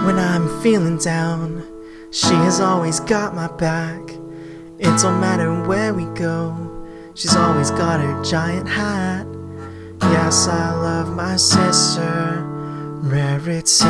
When I'm feeling down, she has always got my back. It don't matter where we go, she's always got her giant hat. Yes, I love my sister, Rarity.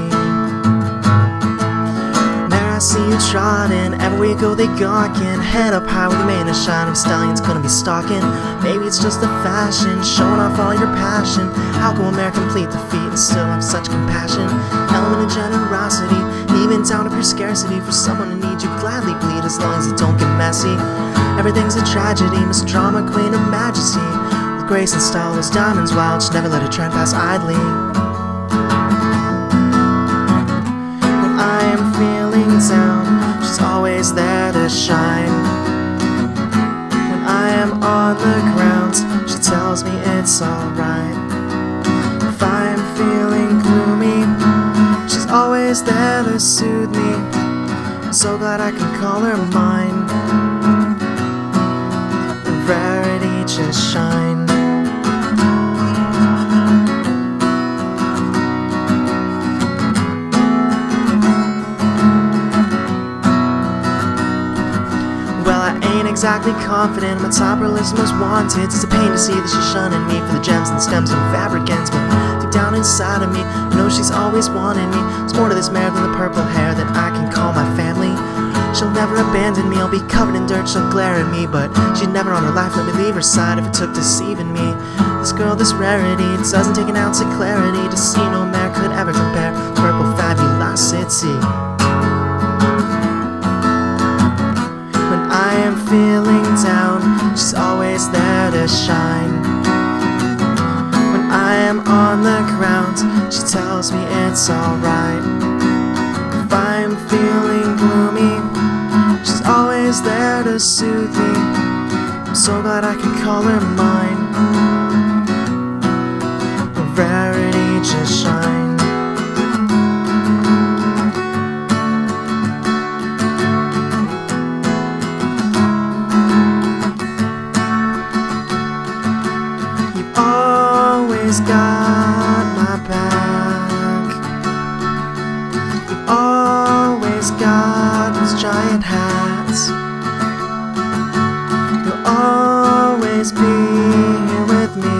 There I see you trotting, everywhere we go they gawking. Head up high with the mane of shine of stallions gonna be stalking. Maybe it's just a fashion, showing off all your passion. How can American complete defeat and still have such compassion? Element of generosity, even down to pure scarcity. For someone who needs you gladly bleed as long as it don't get messy. Everything's a tragedy, Miss Drama Queen of Majesty. With grace and style, those diamonds wild, she never let her trend pass idly. When I am feeling down, she's always there to shine. When I am on the ground, she tells me it's alright. If I'm feeling gloomy, she's always there to soothe me. I'm so glad I can call her mine. Rarity just shine. Well, I ain't exactly confident my top her list most wanted. It's a pain to see that she's shunning me for the gems and stems and fabric ends, but deep down inside of me, I know she's always wanted me. There's more to this mare than the purple hair that I can call my family. She'll never abandon me, I'll be covered in dirt, she'll glare at me, but she'd never on her life let me leave her side if it took deceiving me. This girl, this Rarity, it doesn't take an ounce of clarity to see no mare could ever compare to purple fabulosity. When I am feeling down, she's always there to shine. When I am on the ground, she tells me it's alright. If I'm feeling gloomy, she's always there to soothe me. I'm so glad I can call her mine. Rarity just shine. You've always got my back. You've always got those giant hats. You'll always be here with me.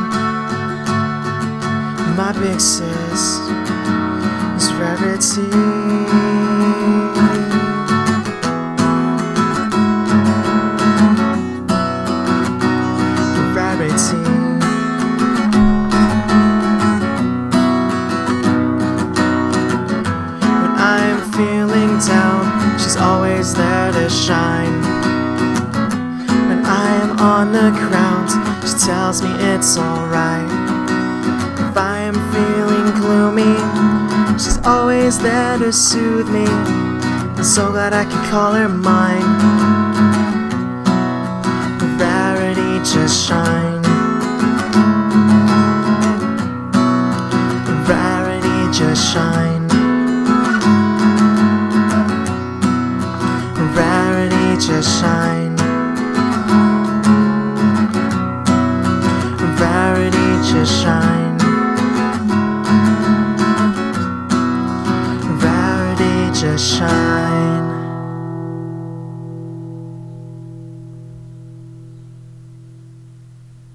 My big sis is Rarity. Rarity. When I'm feeling down, she's always there to shine. When I am on the ground, she tells me it's alright. If I am feeling gloomy, she's always there to soothe me. I'm so glad I can call her mine. Rarity just shine. Rarity just shine. Rarity just shine. Rarity just shine. Rarity just shine.